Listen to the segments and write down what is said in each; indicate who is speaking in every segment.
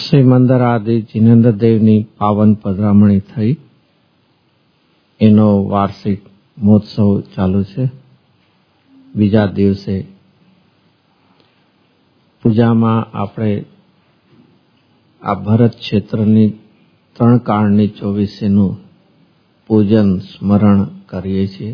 Speaker 1: શ્રીમંદર આદિ જિનેન્દ્ર દેવની પાવન પધરામણી થઈ. એનો વાર્ષિક મહોત્સવ ચાલુ છે. બીજા દિવસે પૂજામાં આપણે આ ભરત ક્ષેત્રની 3 કાળની 24નું પૂજન સ્મરણ કરીએ છીએ.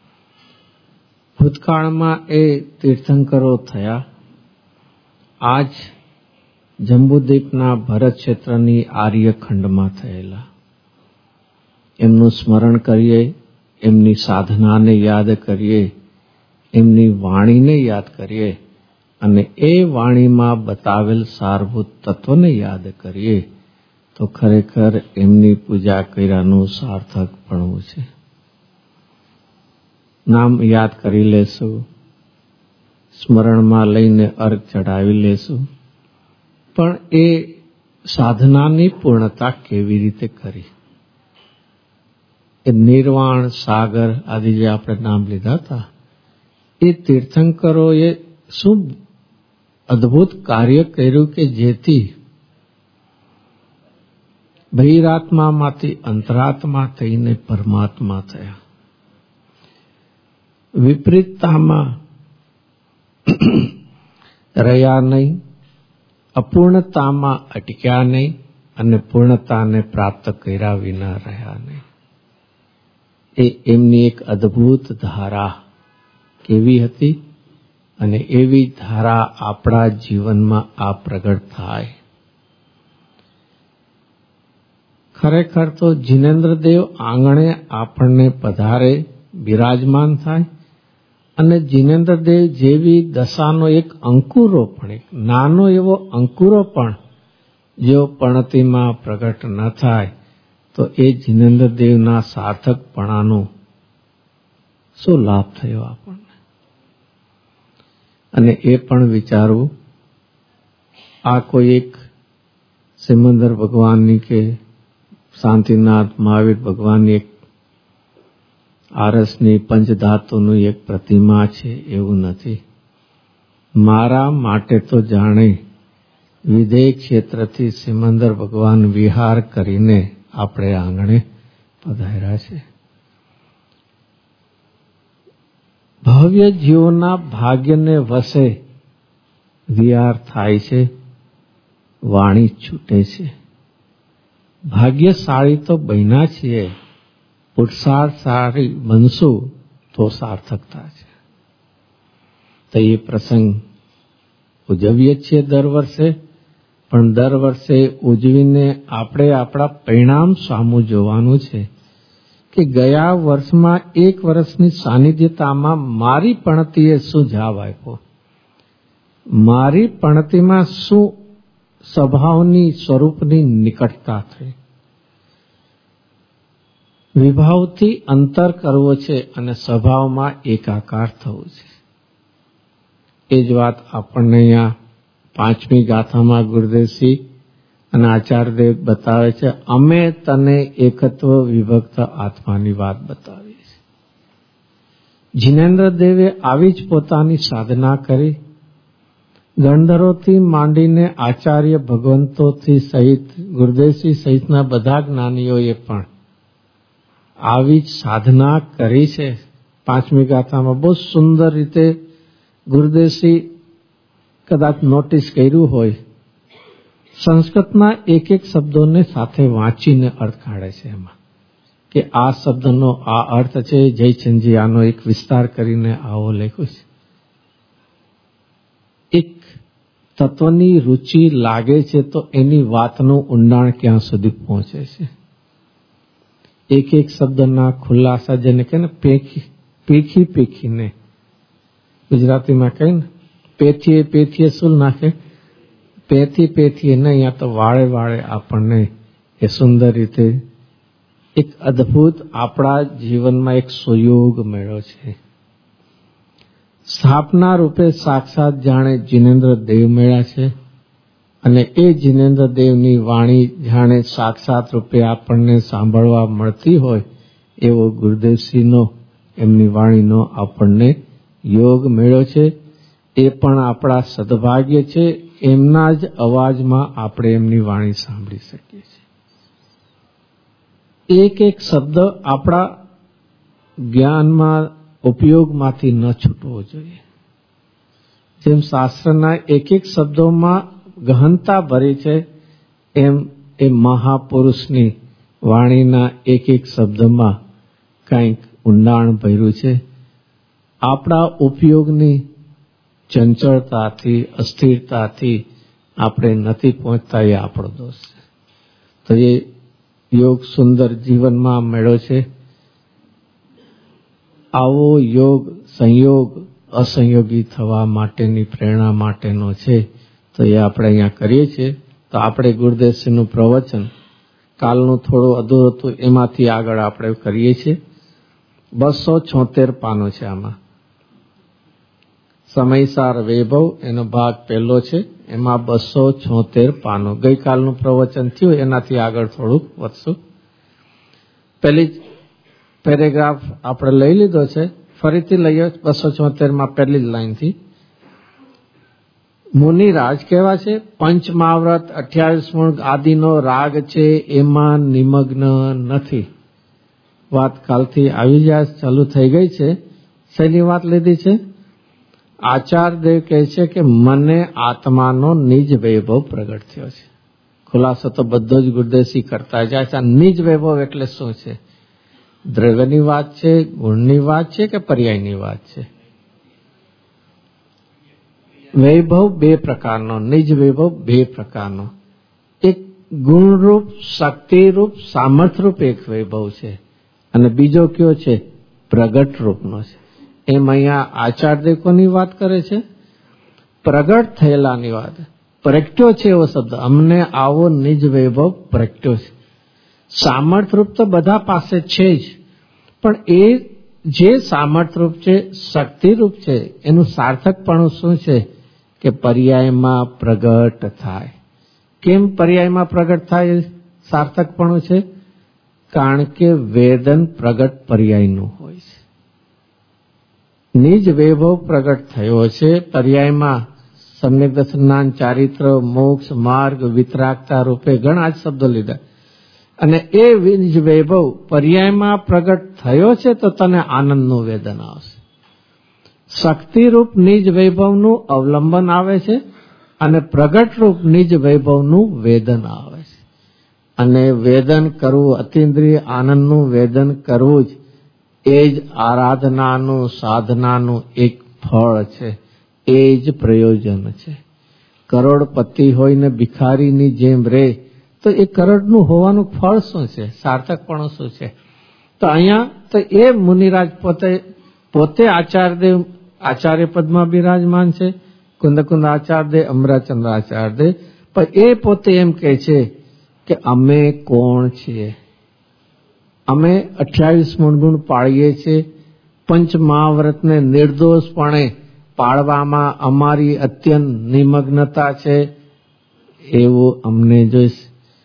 Speaker 1: ભૂતકાળમાં એ તીર્થંકરો થયા. આજ જંબુદ્વીપના ભરત ક્ષેત્રની આર્યખંડમાં થયેલા. એમનું સ્મરણ કરીએ, એમની સાધનાને યાદ કરીએ, એમની વાણીને યાદ કરીએ અને એ વાણીમાં બતાવેલ સારભૂત તત્વને યાદ કરીએ તો ખરેખર એમની પૂજા કર્યાનું સાર્થક ભણવું છે. નામ યાદ કરી લેશું, સ્મરણમાં લઈને અર્ઘ ચડાવી લેશું, પણ એ સાધનાની પૂર્ણતા કેવી રીતે કરી? એ નિર્વાણ સાગર આદિ જે આપણે નામ લીધા હતા, એ તીર્થંકરોએ શું અદ્ભુત કાર્ય કર્યું કે જેથી બહિરાત્મામાંથી અંતરાત્મા થઈને પરમાત્મા થયા. વિપરીતતામાં રહ્યા નહીં, અપૂર્ણતામાં અટક્યા નહીં અને પૂર્ણતાને પ્રાપ્ત કર્યા વિના રહ્યા નહીં. એ એમની એક અદ્ભુત ધારા કેવી હતી અને એવી ધારા આપણા જીવનમાં આ પ્રગટ થાય. ખરેખર તો જિનેન્દ્રદેવ આંગણે આપણને પધારે, બિરાજમાન થાય અને જિનેન્દ્રદેવ જેવી દશાનો એક અંકુરો પણ, એક નાનો એવો અંકુરો પણ જો પણતિમાં પ્રગટ ન થાય તો એ જિનેન્દ્રદેવના સાર્થકપણાનો શું લાભ થયો આપણને? અને એ પણ વિચારવું, આ કોઈ એક સિમંદર ભગવાનની કે શાંતિનાથ મહાવીર ભગવાનની એક આરસની પંચધાતુનું એક પ્રતિમા છે એવું નથી. મારા માટે તો જાણે વિદેહ ક્ષેત્રથી સિમંદર ભગવાન વિહાર કરીને આપણે આંગણે પધાર્યા છે. ભવ્ય જીવોના ભાગ્યને વસે વિહાર થાય છે, વાણી છૂટે છે. ભાગ્યશાળી તો બન્યા છીએ, પુરુષાર્થશાળી બનશું તો સાર્થકતા છે. તો એ પ્રસંગ ઉજવીએ છીએ દર વર્ષે, પણ દર વર્ષે ઉજવીને આપણે આપણા પરિણામ સામું જોવાનું છે કે ગયા વર્ષમાં 1 વર્ષની સાનિધ્યતામાં મારી પણતીએ શું જવાબ આપ્યો, મારી પણતીમાં શું સ્વભાવની સ્વરૂપની નિકટતા થઈ. વિભાવથી અંતર કરવો છે અને સ્વભાવમાં એકાકાર થવું છે. એ જ વાત આપણને અહીંયા 5મી ગાથામાં ગુરુદેવસિંહ અને આચાર્યદેવ બતાવે છે. અમે તને એકત્વ વિભક્ત આત્માની વાત બતાવી છે. જિનેન્દ્રદેવે આવી જ પોતાની સાધના કરી. ગણધરોથી માંડીને આચાર્ય ભગવંતોથી સહિત ગુરુદેવસિંહ સહિતના બધા જ્ઞાનીઓએ પણ આવી જ સાધના કરી છે. 5મી ગાથામાં બહુ સુંદર રીતે ગુરુદેવસિંહ કદાચ નોટિસ કર્યું હોય, સંસ્કૃતના એક શબ્દોને સાથે વાંચીને અર્થ કાઢે છે એમાં કે આ શબ્દનો આ અર્થ છે. જયચંદજી આનો એક વિસ્તાર કરીને આવો લખ્યો છે. એક તત્વની રુચિ લાગે છે તો એની વાતનું ઊંડાણ ક્યાં સુધી પહોંચે છે. એક શબ્દના ખુલાસા જેને કહે ને પીખી પીખીને, ગુજરાતીમાં કહે ને પેથીએ પેથીએ શું નાખે, પેથીએ નહીં, અહીંયા તો વાળે વાળે આપણને એ સુંદર રીતે એક અદ્ભુત આપણા જીવનમાં એક સુયોગ મળ્યો છે. સ્થાપના રૂપે સાક્ષાત જાણે જિનેન્દ્ર દેવ મળ્યા છે અને એ જિનેન્દ્ર દેવની વાણી જાણે સાક્ષાત રૂપે આપણને સાંભળવા મળતી હોય એવો ગુરુદેવસિંહનો એમની વાણીનો આપણને યોગ મળ્યો છે. એ પણ આપણા સદભાગ્ય છે એમના જ અવાજમાં આપણે એમની વાણી સાંભળી શકીએ છીએ. એક એક શબ્દ આપણા જ્ઞાનમાં ઉપયોગમાંથી ન છૂટવો જોઈએ. જેમ શાસ્ત્રના એક એક શબ્દોમાં ગહનતા ભરી છે, એમ એ મહાપુરુષની વાણીના એક એક શબ્દમાં કંઈક ઊંડાણ ભર્યું છે. આપણા ઉપયોગની ચંચળતાથી, અસ્થિરતાથી આપણે નથી પહોંચતા, એ આપણો દોષ છે. તો એ યોગ સુંદર જીવનમાં મળ્યો છે. આવો યોગ સંયોગ અસંયોગી થવા માટેની પ્રેરણા માટેનો છે. તો એ આપણે અહીંયા કરીએ છીએ. તો આપણે ગુરુદેવશ્રીનું પ્રવચન કાલનું થોડું અધૂરું હતું, એમાંથી આગળ આપણે કરીએ છીએ. 276 પાનો છે. આમાં સમયસાર વૈભવ એનો ભાગ પહેલો છે. એમાં 276 પાનો. ગઈકાલનું પ્રવચન થયું એનાથી આગળ થોડુંક વધશું. પહેલી પેરેગ્રાફ આપણે લઈ લીધો છે, ફરીથી લઈએ 276 પહેલી જ લાઈનથી. મુનિરાજ કેવા છે? પંચમહાવ્રત 28 આદિનો રાગ છે, એમાં નિમગ્ન નથી. વાત કાલથી આવી જાય ચાલુ થઈ ગઈ છે. શેની વાત લીધી છે? આચાર્યદેવ કહે છે કે મને આત્માનો નિજ વૈભવ પ્રગટ થયો છે. ખુલાસો તો બધો જ ગુરુદેવશ્રી કરતા જાય છે. નિજ વૈભવ એટલે શું છે? દ્રવ્યની વાત છે, ગુણની વાત છે કે પર્યાયની વાત છે? વૈભવ બે પ્રકારનો, નિજ વૈભવ બે પ્રકારનો. એક ગુણરૂપ, શક્તિરૂપ, સામર્થ્યરૂપ એક વૈભવ છે, અને બીજો કયો છે? પ્રગટ રૂપનો છે. એમ અહીંયા આચાર્યદેવ કોની વાત કરે છે? પ્રગટ થયેલાની વાત. પ્રગટ્યો છે એવો શબ્દ, અમને આવો નિજ વૈભવ પ્રગટ્યો છે. સામર્થ્યરૂપ તો બધા પાસે છે જ, પણ એ જે સામર્થ્યરૂપ છે, શક્તિરૂપ છે, એનું સાર્થકપણું શું છે? કે પર્યાયમાં પ્રગટ થાય. કેમ પર્યાયમાં પ્રગટ થાય સાર્થકપણું છે? કારણ કે વેદન પ્રગટ પર્યાયનું હોય છે. નિજ વૈભવ પ્રગટ થયો છે પર્યાયમાં. સમ્યક દર્શન, ચારિત્ર, મોક્ષ, માર્ગ, વિતરાગતા રૂપે ઘણા જ શબ્દો લીધા. અને એ નિજ વૈભવ પર્યાયમાં પ્રગટ થયો છે તો તને આનંદનું વેદન આવશે. શક્તિરૂપ નિજ વૈભવનું અવલંબન આવે છે, અને પ્રગટરૂપ નિજ વૈભવનું વેદન આવે છે. અને વેદન કરવું, અતિન્દ્રિય આનંદનું વેદન કરવું જ એ જ આરાધનાનું, સાધનાનું એક ફળ છે, એ જ પ્રયોજન છે. કરોડપતિ હોય ને ભિખારીની જેમ રહે તો એ કરોડનું હોવાનું ફળ શું છે? સાર્થકપણું શું છે? તો અહીંયા તો એ મુનિરાજ પોતે આચાર્ય પદમાં બિરાજમાન છે. કુંદ આચાર્યદેવ, અમરાચંદ્ર આચાર્યદેવ, પણ એ પોતે એમ કહે છે કે અમે કોણ છીએ? અમે 28 ગુણ પાળીએ છીએ. પંચમહાવ્રતને નિર્દોષપણે પાળવામાં અમારી અત્યંત નિમગ્નતા છે, એવું અમને જોઈશે.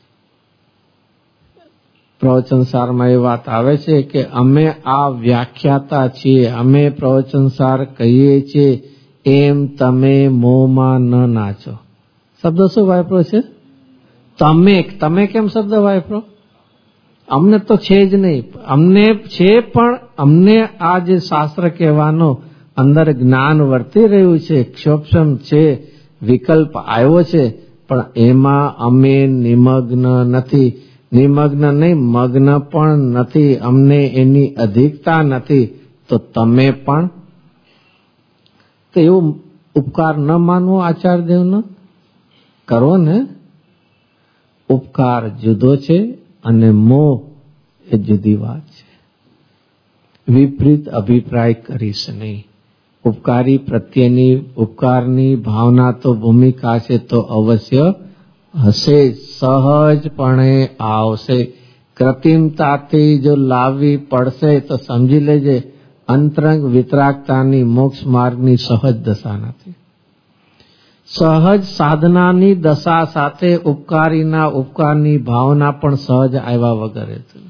Speaker 1: પ્રવચનસારમાં એ વાત આવે છે કે અમે આ વ્યાખ્યાતા છીએ, અમે પ્રવચનસાર કહીએ છીએ, એમ તમે મોંમાં ન નાચો. શબ્દ શું વાપરો છે? તમે કેમ શબ્દ વાપરો? અમને તો છે જ નહીં. અમને છે, પણ અમને આ જે શાસ્ત્ર કહેવાનો અંદર જ્ઞાન વર્તી રહ્યું છે, ક્ષોભમ છે, વિકલ્પ આવ્યો છે, પણ એમાં અમે નિમગ્ન નથી. નિમગ્ન નહીં, મગ્ન પણ નથી. અમને એની અધિકતા નથી. તો તમે પણ તો એવું ઉપકાર ન માનવો આચાર્યદેવનો કરો ને. ઉપકાર જુદો છે અને મોહ એ જુદી વાત છે. વિપરીત અભિપ્રાય કરીશ નહીં. ઉપકારી પ્રત્યેની ઉપકારની ભાવના તો ભૂમિકા છે તો અવશ્ય હશે, સહજપણે આવશે. કૃત્રિમતાથી જો લાવવી પડશે તો સમજી લેજે અંતરંગ વિતરાગતાની મોક્ષ માર્ગની સહજ દશા નથી. સહજ સાધનાની દશા સાથે ઉપકારની ભાવના પણ સહજ આવ્યા વગર હતી.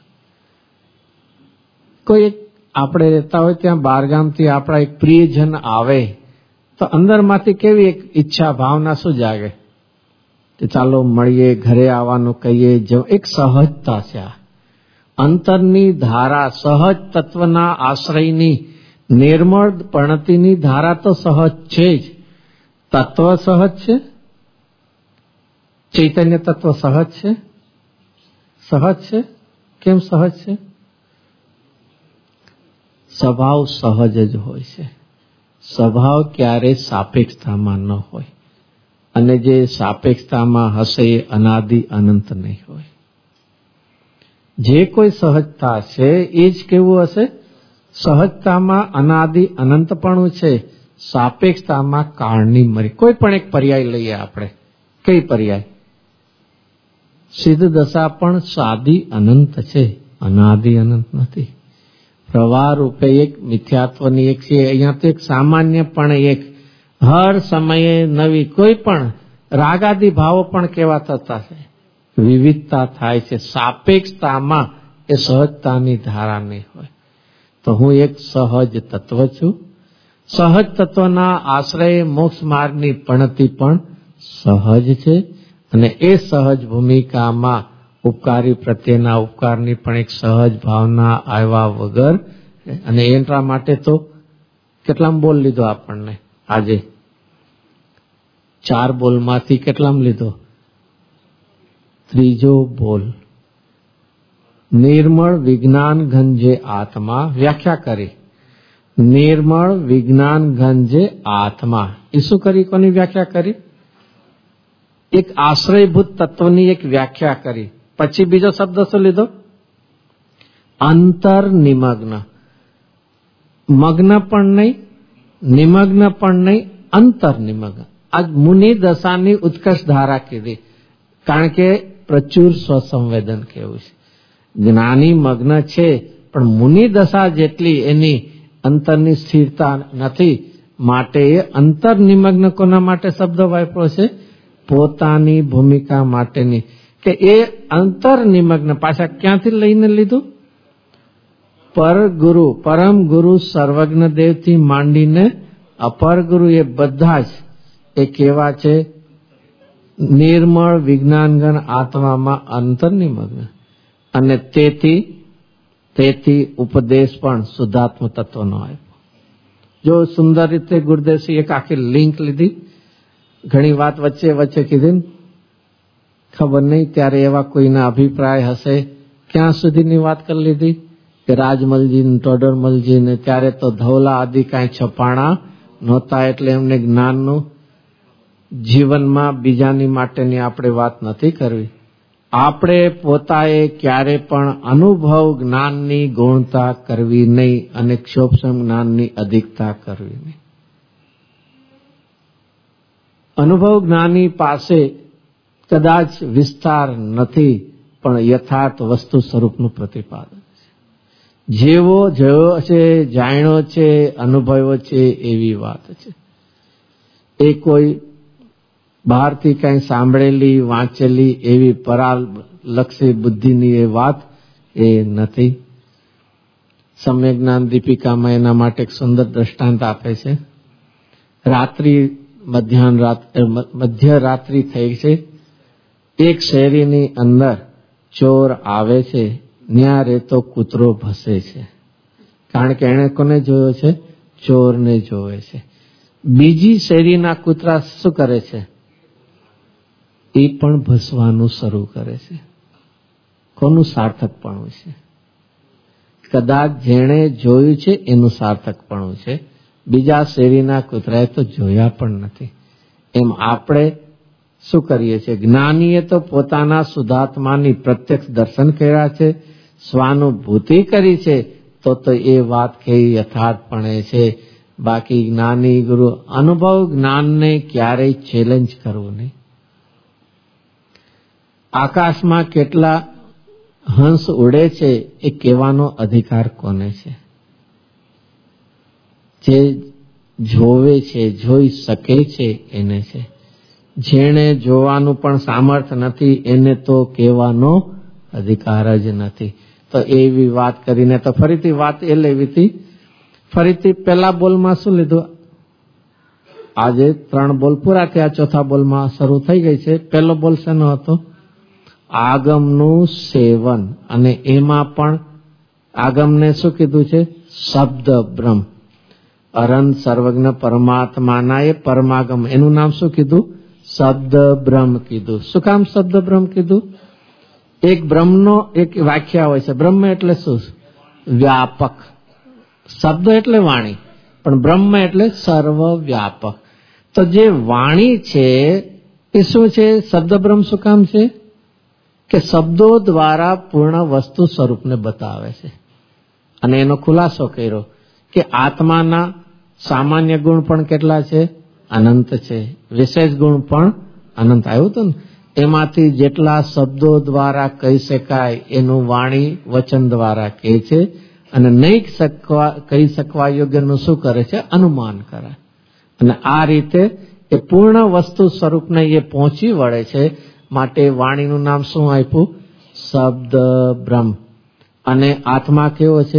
Speaker 1: કોઈ આપણે રહેતા હોય ત્યાં બહારગામથી આપણા એક પ્રિયજન આવે તો અંદરમાંથી કેવી એક ઈચ્છા ભાવના શું જાગે કે ચાલો મળીએ, ઘરે આવવાનું કહીએ, એક સહજતા છે. આ અંતરની ધારા, સહજ તત્વના આશ્રયની નિર્મળ પ્રણતિની ધારા તો સહજ છે જ. તત્વ સહજ છે, ચૈતન્ય તત્વ સહજ છે. સહજ છે. કેમ સહજ છે? સ્વભાવ સહજ જ હોય છે. સ્વભાવ ક્યારે સાપેક્ષતામાં ન હોય, અને જે સાપેક્ષતામાં હશે એ અનાદિ અનંત નહીં હોય. જે કોઈ સહજતા છે એ જ કેવું હશે? સહજતામાં અનાદિ અનંતપણું છે, સાપેક્ષતામાં કાળની મરી. કોઈ પણ એક પર્યાય લઈએ આપણે. કઈ પર્યાય? સિદ્ધ દશા પણ સાદી અનંત છે, અનાદિ અનંત નથી. પ્રવાહ રૂપે એક મિથ્યાત્વની એક છે. અહીંયા તો એક સામાન્ય પણ એક હર સમયે નવી કોઈ પણ રાગાદી ભાવો પણ કેવા થતા છે, વિવિધતા થાય છે. સાપેક્ષતામાં એ સહજતાની ધારા નહીં હોય. તો હું એક સહજ તત્વ છું. સહજ તત્વના આશ્રય મોક્ષ માર્ગની પ્રણતિ પણ સહજ છે, અને એ સહજ ભૂમિકામાં ઉપકારી પ્રત્યેના ઉપકારની પણ એક સહજ ભાવના આવ્યા વગર, અને એટલા માટે તો કેટલામ બોલ લીધો આપણને આજે? 4 બોલમાંથી કેટલામ લીધો? ત્રીજો બોલ. નિર્મળ વિજ્ઞાન ઘન જે આત્મા. વ્યાખ્યા કરી. નિર્મળ વિજ્ઞાન ઘન જે આત્મા. એ શું કરી? કોની વ્યાખ્યા કરી? એક આશ્રયભૂત તત્વની એક વ્યાખ્યા કરી. પછી બીજો શબ્દ શું લીધો? અંતર નિમગ્ન. મગ્ન પણ નહીં, નિમગ્ન પણ નહીં, અંતર નિમગ્ન. આજ મુનિ દશાની ઉત્કર્ષ ધારા કીધી, કારણ કે પ્રચુર સ્વસંવેદન કેવું છે. જ્ઞાની મગ્ન છે, પણ મુનિ દશા જેટલી એની અંતરની સ્થિરતા નથી, માટે એ અંતર નિમગ્ન કોના માટે શબ્દ વાપર્યો છે? પોતાની ભૂમિકા માટેની. કે એ અંતર નિમગ્ન પાછા ક્યાંથી લઈને લીધું? પર ગુરુ, પરમ ગુરુ સર્વજ્ઞ દેવથી માંડીને અપર ગુરુ, એ બધા જ એ કેવા છે? નિર્મળ વિજ્ઞાનગણ આત્મામાં અંતર નિમગ્ન. અને તેથી ઉપદેશ પણ શુદ્ધાત્મ તત્વનો આપ્યો. જો સુંદર રીતે ગુરુદેવસિંહ એક આખી લિંક લીધી, ઘણી વાત વચ્ચે કીધી. ખબર નહીં ત્યારે એવા કોઈના અભિપ્રાય હશે, ક્યાં સુધીની વાત કરી લીધી કે રાજમલજી ને ટોડરમલજી ને ત્યારે તો ધવલા આદિ કાંઈ છપાણા નહોતા, એટલે એમને જ્ઞાનનું જીવનમાં બીજાની માટેની આપણે વાત નથી કરવી. આપણે પોતાએ ક્યારે પણ અનુભવ જ્ઞાનની ગુણતા કરવી નહીં, અને ક્ષોભસમ જ્ઞાનની અધિકતા કરવી નહીં. અનુભવ જ્ઞાની પાસે કદાચ વિસ્તાર નથી, પણ યથાર્થ વસ્તુ સ્વરૂપનું પ્રતિપાદન છે. જેવો જોયો છે, જાણ્યો છે, અનુભવ્યો છે, એવી વાત છે. એ કોઈ બહારથી કઈ સાંભળેલી વાંચેલી એવી પરાલક્ષી બુદ્ધિની એ વાત એ નથી. સમ્યક જ્ઞાન દીપિકામાં એના માટે એક સુંદર દ્રષ્ટાંત આપે છે. મધ્યરાત્રિ થઈ છે. એક શેરીની અંદર ચોર આવે છે, ન્યા રેતો કૂતરો ભસે છે, કારણ કે એને કોને જોયો છે? ચોરને જોવે છે. બીજી શેરીના કૂતરા શું કરે છે? એ પણ ભસવાનું શરૂ કરે છે. કોનું સાર્થકપણું છે? કદાચ જેણે જોયું છે એનું સાર્થકપણું છે. બીજા શેરીના કૂતરાએ તો જોયા પણ નથી. એમ આપણે શું કરીએ છીએ? જ્ઞાનીએ તો પોતાના શુદ્ધાત્માની પ્રત્યક્ષ દર્શન કર્યા છે, સ્વાનુભૂતિ કરી છે, તો એ વાત કેવી યથાર્થપણે છે. બાકી જ્ઞાની ગુરુ અનુભવ જ્ઞાનને ક્યારેય ચેલેન્જ કરવું નહીં. આકાશમાં કેટલા હંસ ઉડે છે એ કહેવાનો અધિકાર કોને છે? જે જોવે છે, જોઈ શકે છે એને છે. જેણે જોવાનું પણ સામર્થ્ય નથી એને તો કહેવાનો અધિકાર જ નથી. તો એવી વાત કરીને તો ફરીથી વાત એ લેવી હતી. ફરીથી પહેલા બોલમાં શું લીધું? આજે 3 બોલ પૂરા થયા, ચોથા બોલમાં શરૂ થઈ ગઈ છે. પહેલો બોલ શેનો હતો? આગમનું સેવન. અને એમાં પણ આગમને શું કીધું છે? શબ્દ બ્રહ્મ. અનંત સર્વજ્ઞ પરમાત્માના એ પરમાગમ, એનું નામ શું કીધું? શબ્દ બ્રહ્મ કીધું. શું કામ શબ્દ બ્રહ્મ કીધું? એક બ્રહ્મનો એક વ્યાખ્યા હોય છે. બ્રહ્મ એટલે શું? વ્યાપક. શબ્દ એટલે વાણી, પણ બ્રહ્મ એટલે સર્વવ્યાપક. તો જે વાણી છે એ શું છે? શબ્દ બ્રહ્મ શું કામ છે? કે શબ્દો દ્વારા પૂર્ણ વસ્તુ સ્વરૂપને બતાવે છે. અને એનો ખુલાસો કર્યો કે આત્માના સામાન્ય ગુણ પણ કેટલા છે? અનંત છે. વિશેષ ગુણ પણ અનંત. આવ્યું હતું ને? એમાંથી જેટલા શબ્દો દ્વારા કહી શકાય એનું વાણી વચન દ્વારા કહે છે, અને નહીં કહી શકવા યોગ્યનું શું કરે છે? અનુમાન કરે. અને આ રીતે એ પૂર્ણ વસ્તુ સ્વરૂપને એ પહોંચી વળે છે. માટે વાણીનું નામ શું આપ્યું? શબ્દ બ્રહ્મ. અને આત્મા કેવો છે?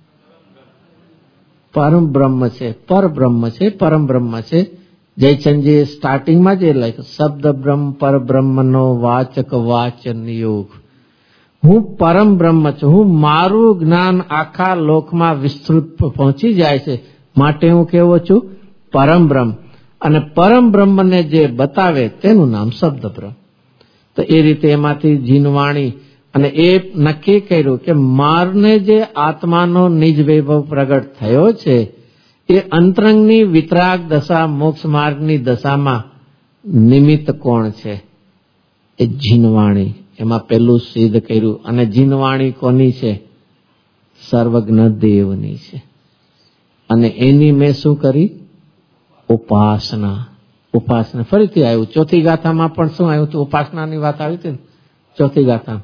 Speaker 1: પરમ બ્રહ્મ છે. પરબ્રહ્મ છે, પરમ બ્રહ્મ છે. જયચંદજી સ્ટાર્ટિંગમાં જ લખ્યું, શબ્દ બ્રહ્મ પરબ્રહ્મનો વાચક વાચન યોગ. હું પરમ બ્રહ્મ છું. હું મારું જ્ઞાન આખા લોકમાં વિસ્તૃત પહોંચી જાય છે, માટે હું કેવો છું? પરમ બ્રહ્મ. અને પરમ બ્રહ્મને જે બતાવે તેનું નામ શબ્દ બ્રહ્મ. તો એ રીતે એમાંથી જીનવાણી, અને એ નક્કી કર્યું કે મારને જે આત્માનો નિજ વૈભવ પ્રગટ થયો છે એ અંતરંગની વિતરાગ દશા, મોક્ષ માર્ગની દશામાં નિમિત્ત કોણ છે? એ જીનવાણી. એમાં પેલું સિદ્ધ કર્યું. અને જીનવાણી કોની છે? સર્વજ્ઞ દેવની છે. અને એની મેં શું કરી? ઉપાસના. ઉપાસના ફરીથી આવ્યું. ચોથી ગાથામાં પણ શું આવ્યું હતું? ઉપાસનાની વાત આવી હતી ને ચોથી ગાથા.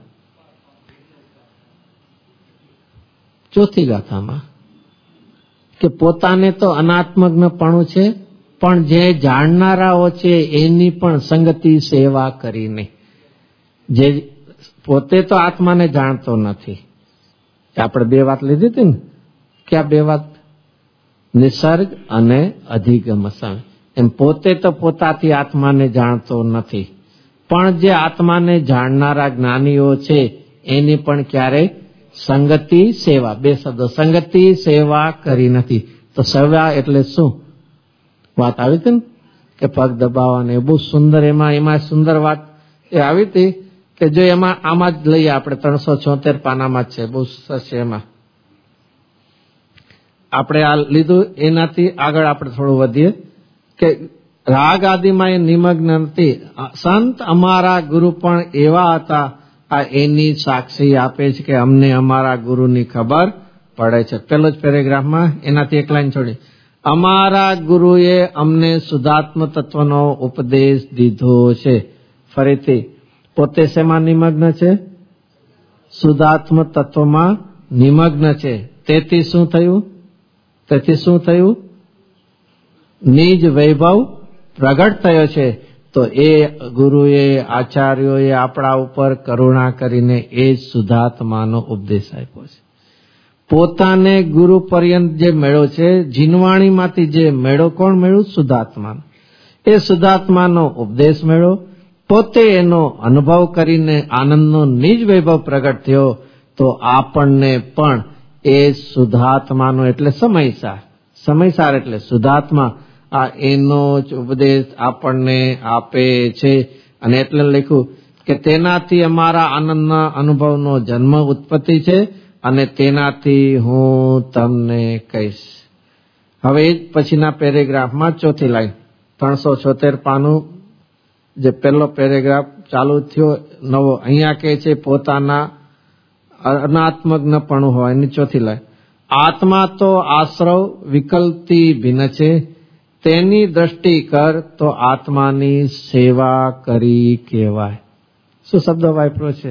Speaker 1: ચોથી ગાથામાં કે પોતાને તો અનાત્મજ્ઞપણું છે, પણ જે જાણનારાઓ છે એની પણ સંગતિ સેવા કરીને. જે પોતે તો આત્માને જાણતો નથી. આપણે 2 વાત લીધી હતી ને. ક્યાં 2 વાત? નિસર્ગ અને અધિગમ. એમ પોતે તો પોતાથી આત્માને જાણતો નથી, પણ જે આત્માને જાણનારા જ્ઞાનીઓ છે એની પણ ક્યારેય સંગતિ સેવા, 2 શબ્દો, સંગતિ સેવા કરી નથી. તો સેવા એટલે શું? વાત આવી હતી ને કે પગ દબાવવાને. બહુ સુંદર એમાં સુંદર વાત એ આવી હતી કે જો એમાં આમાં જ લઈએ આપણે 376 પાનામાં જ છે, બહુ સરસ છે. એમાં આપણે આ લીધું, એનાથી આગળ આપણે થોડું વધીએ કે રાગ આદિમાં એ નિમગ્ન નથી. સંત અમારા ગુરુ પણ એવા હતા, આ એની સાક્ષી આપે છે કે અમને અમારા ગુરુની ખબર પડે છે. પેલો જ પેરેગ્રાફમાં એનાથી એક લાઈન છોડી, અમારા ગુરુએ અમને શુદ્ધાત્મ તત્વનો ઉપદેશ દીધો છે. ફરીથી પોતે શેમાં નિમગ્ન છે? શુદ્ધાત્મ તત્વમાં નિમગ્ન છે. તેથી શું થયું? નિજ વૈભવ પ્રગટ થયો છે. તો એ ગુરુએ, આચાર્યોએ આપણા ઉપર કરુણા કરીને એ શુદ્ધાત્માનો ઉપદેશ આપ્યો છે. પોતાને ગુરુ પર્યંત જે મેળો છે, જીનવાણીમાંથી જે મેળો કોણ મેળ્યું? શુદ્ધાત્માનો. એ શુદ્ધાત્માનો ઉપદેશ મેળો, પોતે એનો અનુભવ કરીને આનંદનો નિજ વૈભવ પ્રગટ થયો. તો આપણને પણ એ શુદ્ધાત્માનો એટલે સમયસાર એટલે શુદ્ધાત્મા, આ એનો જ ઉપદેશ આપણને આપે છે. અને એટલે લખ્યું કે તેનાથી અમારા આનંદના અનુભવનો જન્મ ઉત્પત્તિ છે, અને તેનાથી હું તમને કહીશ. હવે એ જ પછીના પેરેગ્રાફમાં ચોથી લાઈન, 376 પાનું, જે પહેલો પેરેગ્રાફ ચાલુ થયો નવો, અહીંયા કહે છે પોતાના અનાત્મજ્ઞપણું હોય. એની ચોથી લાઈન, આત્મા તો આશ્રવ વિકલ્પથી ભિન્ન છે, તેની દ્રષ્ટિ કર તો આત્માની સેવા કરી કહેવાય. શું શબ્દ વાપર્યો છે?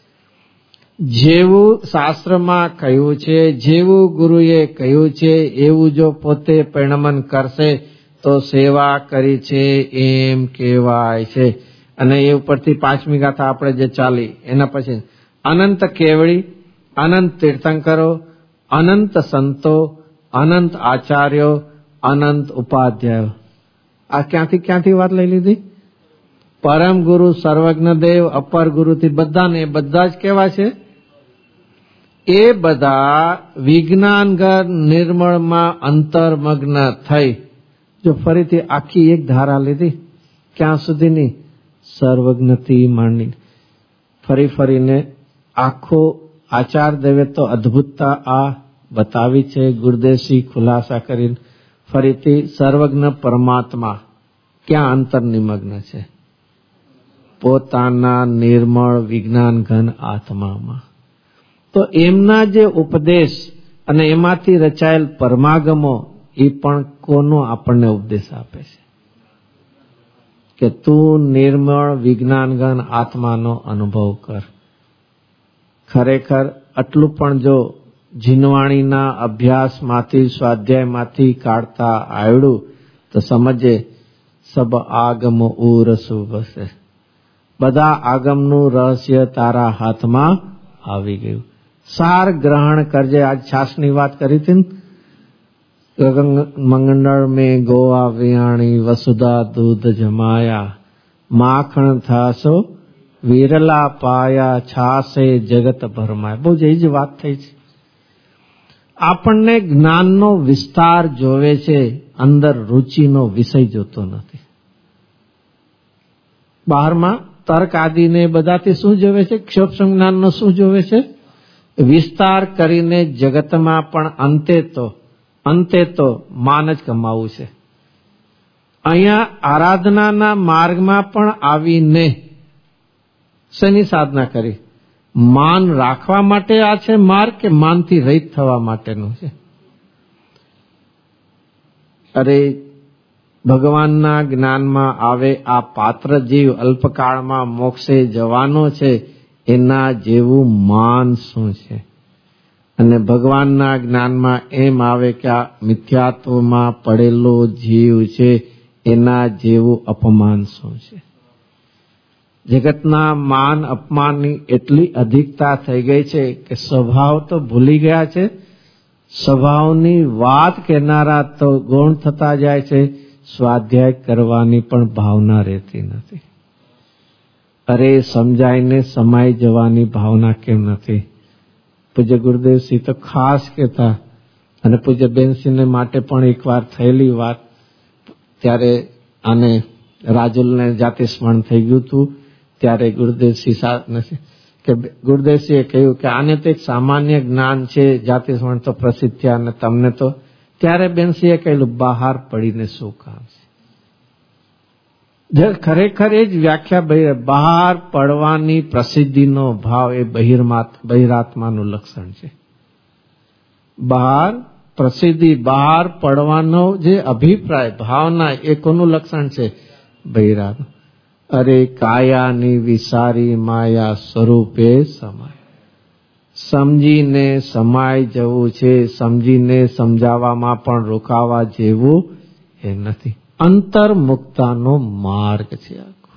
Speaker 1: જેવું શાસ્ત્રમાં કહ્યું છે, જેવું ગુરુએ કહ્યું છે, એવું જો પોતે પરિણમન કરશે તો સેવા કરી છે એમ કહેવાય છે. અને એ ઉપરથી 5મી ગાથા આપણે જે ચાલી એના પછી, અનંત કેવળી, અનંત તીર્થંકરો, અનંત સંતો, અનંત આચાર્યો, અનંત ઉપાધ્યાયો. આ ક્યાંથી વાત લઈ લીધી? પરમ ગુરુ, સર્વજ્ઞ દેવ, અપર ગુરુથી બધાને, બધા જ કેવા છે? એ બધા વિજ્ઞાનગર નિર્મળમાં અંતર્મગ્ન થઈ. જો ફરીથી આખી એક ધારા લીધી, ક્યાં સુધીની? સર્વજ્ઞથી માંડી ફરીને આખો આચાર્ય દેવે તો અદભુતતા આ બતાવી છે. ગુરુદેવસિંહ ખુલાસા કરીને ફરીથી સર્વજ્ઞ પરમાત્મા ક્યાં અંતર નિમગ્ન છે? પોતાના નિર્મળ વિજ્ઞાન ઘન આત્મામાં. તો એમના જે ઉપદેશ અને એમાંથી રચાયેલ પરમાગમો એ પણ કોનો આપણને ઉપદેશ આપે છે કે તું નિર્મળ વિજ્ઞાન ઘન આત્માનો અનુભવ કર. ખરેખર આટલું પણ જો જીનવાણીના અભ્યાસમાંથી, સ્વાધ્યાયમાંથી કાઢતા આવડ્યું તો સમજે સબ આગમ ઉરસુ બસે. બધા આગમનું રહસ્ય તારા હાથમાં આવી ગયું. સાર ગ્રહણ કરજે. આજ છાસની વાત કરી હતી ને, મંગળ में गोवा वियाणी वसुधा दूध जमाया माखण थासो विरला पाया छासे जगत भरमाया. બહુ જ વાત થઈ છે. આપણને જ્ઞાનનો વિસ્તાર જોવે છે, અંદર રુચિનો વિષય જોતો નથી. બહારમાં તર્ક આદિને બધાથી શું જોવે છે? ક્ષોભ જ્ઞાનનો શું જોવે છે? વિસ્તાર કરીને જગતમાં પણ અંતે તો માન જ કમાવું છે. અહીંયા આરાધનાના માર્ગમાં પણ આવીને શેની સાધના કરી? માન રાખવા માટે આ છે માર્ગ કે માનથી રહિત થવા માટેનું છે? અરે ભગવાનના જ્ઞાનમાં આવે આ પાત્ર જીવ અલ્પકાળમાં મોક્ષે જવાનો છે, એના જેવું માન શું છે? અને ભગવાનના જ્ઞાનમાં એમ આવે કે આ મિથ્યાત્વમાં પડેલો જીવ છે, એના જેવું અપમાન શું છે? જગતના માન અપમાનની એટલી અધિકતા થઈ ગઈ છે કે સ્વભાવ તો ભૂલી ગયા છે. સ્વભાવની વાત કહેનારા તો ગૌણ થતા જાય છે, સ્વાધ્યાય કરવાની પણ ભાવના રહેતી નથી. અરે સમજાઈને સમાઈ જવાની ભાવના કેમ નથી? પૂજ્ય ગુરુદેવસિંહ તો ખાસ કહેતા, અને પૂજ્ય બેનસિંહને માટે પણ એકવાર થયેલી વાત, ત્યારે આને રાજુલને જાતિ સ્મરણ થઈ ગયું હતું, ત્યારે ગુરુદેવસિંહે કહ્યું કે આને તો એક સામાન્ય જ્ઞાન છે, જાતિ સ્મરણ તો પ્રસિદ્ધ થયા, અને તમને તો. ત્યારે બેનસિંહે કહ્યું બહાર પડીને શું કામ છે? ખરેખર એ જ વ્યાખ્યા. બહાર પડવાની પ્રસિદ્ધિનો ભાવ એ બહિરાત્માનું લક્ષણ છે. બહાર પ્રસિદ્ધિ, બહાર પડવાનો જે અભિપ્રાય, ભાવના, એ કોનું લક્ષણ છે? બહિરાત્મા. અરે કાયાની વિસારી માયા સ્વરૂપે સમાય. સમજીને સમાય જવું છે, સમજીને સમજાવવામાં પણ રોકાવા જેવું એ નથી. અંતર્મુક્તાનો માર્ગ છે આખો.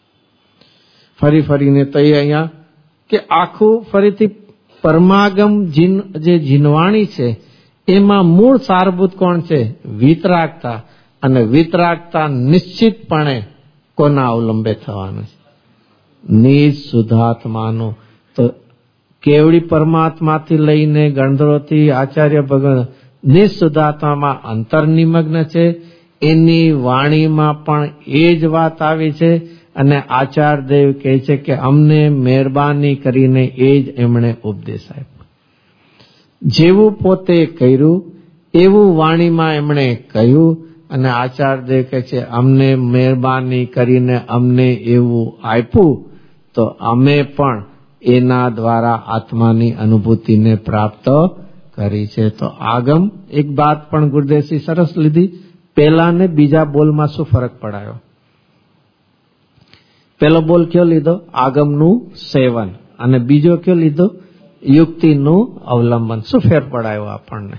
Speaker 1: ફરીને તો અહીંયા કે આખું ફરીથી પરમાગમ જે જીનવાણી છે, એમાં મૂળ સારભૂત કોણ છે? વિતરાગતા. અને વિતરાગતા નિશ્ચિતપણે કોના અવલંબે થવાનું છે? નિજ શુદ્ધાત્માનો. તો કેવડી પરમાત્માથી લઈને ગણધરોથી આચાર્ય ભગવાન નિજ શુદ્ધાત્મામાં અંતર્નિમગ્ન છે. એની વાણીમાં પણ એ જ વાત આવી છે, અને આચાર્ય દેવ કહે છે કે અમને મહેરબાની કરીને એ જ એમણે ઉપદેશ આપ્યો. જેવું પોતે કર્યું એવું વાણીમાં એમણે કહ્યું, અને આચાર્ય દેવ કહે છે અમને મહેરબાની કરીને અમને એવું આપ્યું, તો અમે પણ એના દ્વારા આત્માની અનુભૂતિને પ્રાપ્ત કરી છે. તો આગમ એક વાત પણ ગુરુદેવસિંહ સરસ લીધી. પહેલા ને બીજા બોલમાં શું ફરક પડાયો? પહેલો બોલ કયો લીધો? આગમનું સેવન. અને બીજો કયો લીધો? યુક્તિનું અવલંબન. શું ફેર પડાયો આપણને?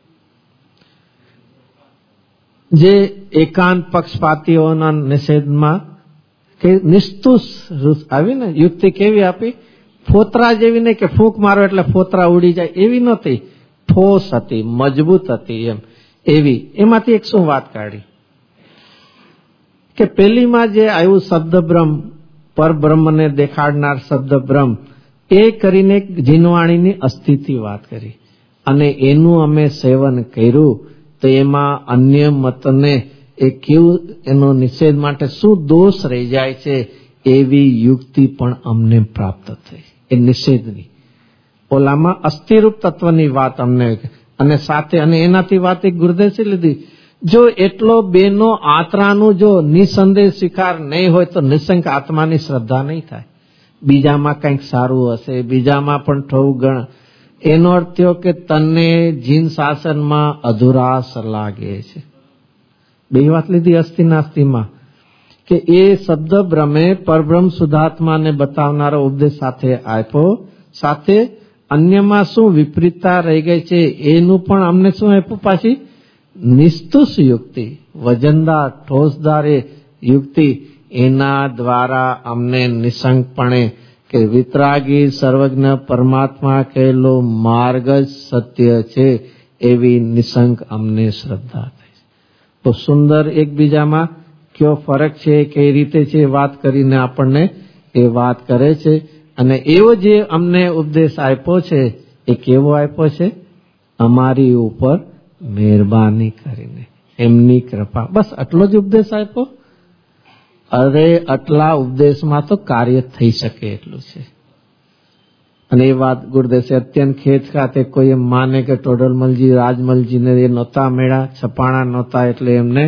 Speaker 1: જે એકાંત પક્ષપાતીઓના નિષેધમાં કે નિસ્તુષ આવી ને, યુક્તિ કેવી આપી? ફોતરા જેવી નહીં કે ફૂંક મારો એટલે ફોતરા ઉડી જાય, એવી નહોતી. ઠોસ હતી, મજબૂત હતી, એવી. એમાંથી એક શું વાત કાઢી? કે પેલીમાં જે આવ્યું શબ્દ બ્રહ્મ, પરબ્રહ્મને દેખાડનાર શબ્દ બ્રહ્મ, એ કરીને જીનવાણીની અસ્થિતિ વાત કરી અને એનું અમે સેવન કર્યું તો એમાં અન્ય મતને એ કેવું એનો નિષેધ માટે શું દોષ રહી જાય છે એવી યુક્તિ પણ અમને પ્રાપ્ત થઈ. એ નિષેધની ઓલામાં અસ્થિરૂપ તત્વની વાત અમને અને સાથે અને એનાથી વાત એક ગુરુદેવસે લીધી. જો એટલો બેનો આત્રાનું જો નિસંદેહ સ્વીકાર નહીં હોય તો નિસંક આત્માની શ્રદ્ધા નહીં થાય. બીજામાં કંઈક સારું હશે, બીજામાં પણ થોડું ગણ, એનો અર્થ થયો કે તને જીન શાસનમાં અધુરાશ લાગે છે. બે વાત લીધી અસ્થિ નાસ્તિમાં કે એ શબ્દ બ્રહ્મે પરબ્રહ્મ શુદ્ધાત્માને બતાવનારો ઉપદેશ સાથે આપ્યો, સાથે અન્યમાં શું વિપરીતતા રહી ગઈ છે એનું પણ અમને શું આપ્યું, પાછી નિસ્તુષ યુક્તિ, વજનદાર ઠોસદાર યુક્તિ. એના દ્વારા અમને નિશંકપણે કે વિતરાગી સર્વજ્ઞ પરમાત્મા કહેલો માર્ગ જ સત્ય છે એવી નિશંક અમને શ્રદ્ધા થઈ. તો સુંદર એકબીજામાં કયો ફરક છે, કઈ રીતે છે વાત કરીને આપણને એ વાત કરે છે. અને એવો જે અમને ઉપદેશ આપ્યો છે એ કેવો આપ્યો છે, અમારી ઉપર મહેરબાની કરીને એમની કૃપા, બસ આટલો જ ઉપદેશ આપ્યો. અરે આટલા ઉપદેશમાં તો કાર્ય થઈ શકે એટલું છે. અને એ વાત ગુરુદેશે અત્યંત ખેત ખાતે કોઈ એમ માને કે ટોડરમલજી રાજમલજીને એ નહોતા મેળા, છપાણા નહોતા એટલે એમને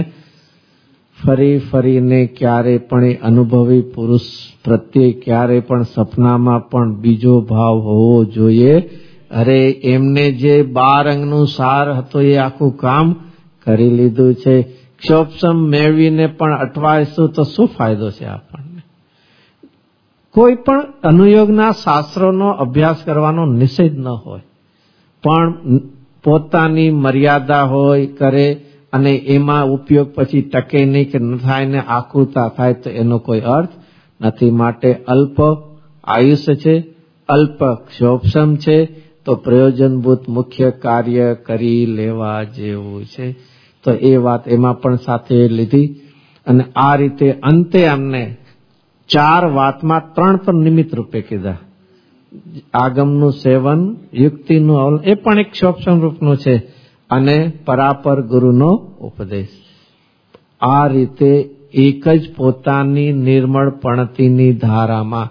Speaker 1: ફરી ફરીને ક્યારે પણ એ અનુભવી પુરુષ પ્રત્યે ક્યારે પણ સપનામાં પણ બીજો ભાવ હોવો જોઈએ. અરે એમને જે 12 અંગનું સાર હતો એ આખું કામ કરી લીધું છે. ક્ષોભસમ મેળવીને પણ અટવાઈશું તો શું ફાયદો છે આપણને? કોઈ પણ અનુયોગના શાસ્ત્રોનો અભ્યાસ કરવાનો નિષેધ ન હોય, પણ પોતાની મર્યાદા હોય કરે અને એમાં ઉપયોગ પછી ટકે નહીં કે ન થાય ને આકૃતા થાય તો એનો કોઈ અર્થ નથી. માટે અલ્પ આયુષ્ય છે, અલ્પ ક્ષોભસમ છે, તો પ્રયોજનભૂત મુખ્ય કાર્ય કરી લેવા જેવું છે. તો એ વાત એમાં પણ સાથે લીધી. અને આ રીતે અંતે અમને 4 વાતમાં 3 તો નિમિત્ત રૂપે કીધા. આગમનું સેવન, યુક્તિનું અવલંબન, એ પણ એક ક્ષોભસમ રૂપનું છે, અને પરાપર ગુરુનો ઉપદેશ. આ રીતે એક જ પોતાની નિર્મળ પણતીની ધારામાં